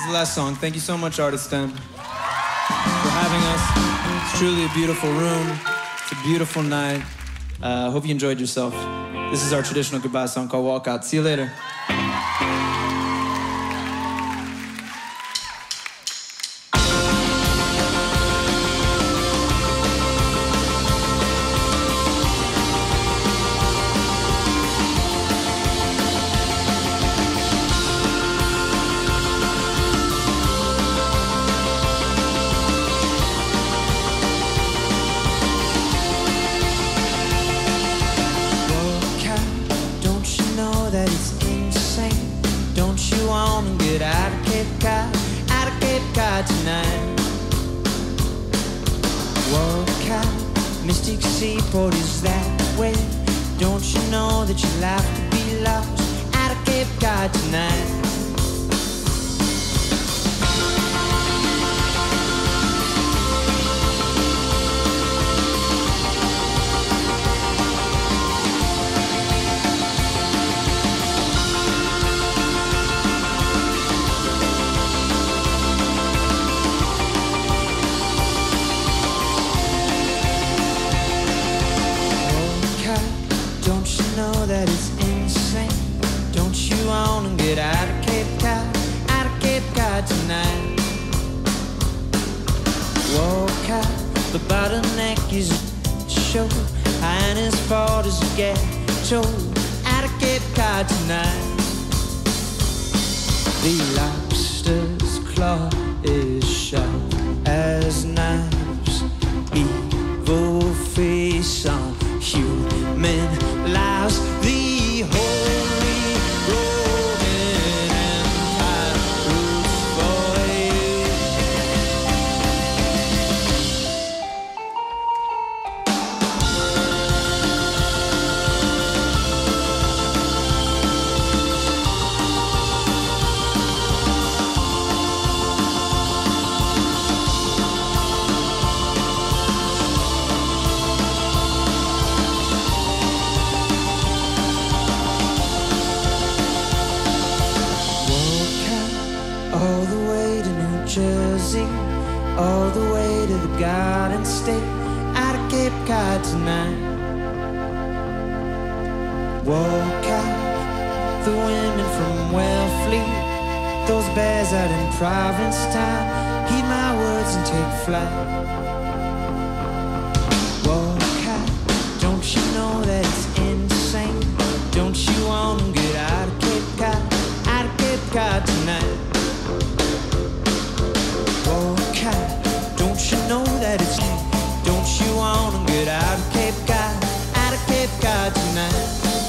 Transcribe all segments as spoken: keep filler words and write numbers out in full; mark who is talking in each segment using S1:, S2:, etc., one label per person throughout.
S1: is the last song. Thank you so much, Artist M, for having us. It's truly a beautiful room. It's a beautiful night. Uh, hope you enjoyed yourself. This is our traditional goodbye song called Walkout. See you later.
S2: Tonight, walk out, Mystic Seaport is that way. Don't you know that you'll have to be lost out of Cape Cod tonight? That is insane. Don't you wanna get out of Cape Cod, out of Cape Cod tonight? Walk out, the bottleneck is a show, and as far as you get told, out of Cape Cod tonight. The lobster's claw is sharp as knives, evil face on human lives. The Holy Roman Empire rules for you. All the way to New Jersey, all the way to the Garden State, out of Cape Cod tonight. Walk out, the women from Wellfleet, those bears out in Provincetown, heed my words and take flight. Walk out, don't you know that it's insane? Don't you want to get out of Cape Cod, out of Cape Cod tonight? Walk out, don't you know that it's don't you wanna get out of Cape Cod, out of Cape Cod tonight?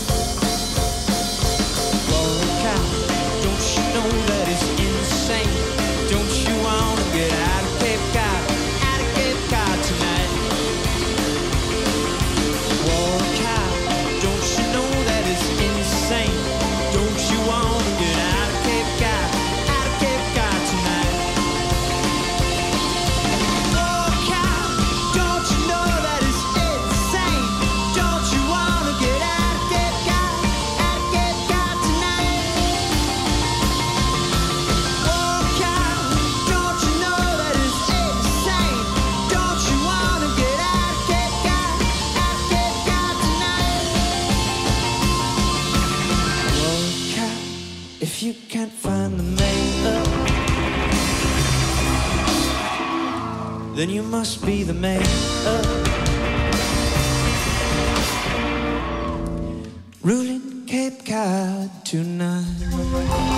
S2: Walk out, don't you know that it's insane? Don't you wanna get out of Cape Cod, out of Cape Cod tonight? Walk out, don't you know that it's insane? Don't you wanna get out of Cape Cod, out of Cape Cod tonight? If you can't find the makeup, then you must be the makeup. Ruling Cape Cod tonight.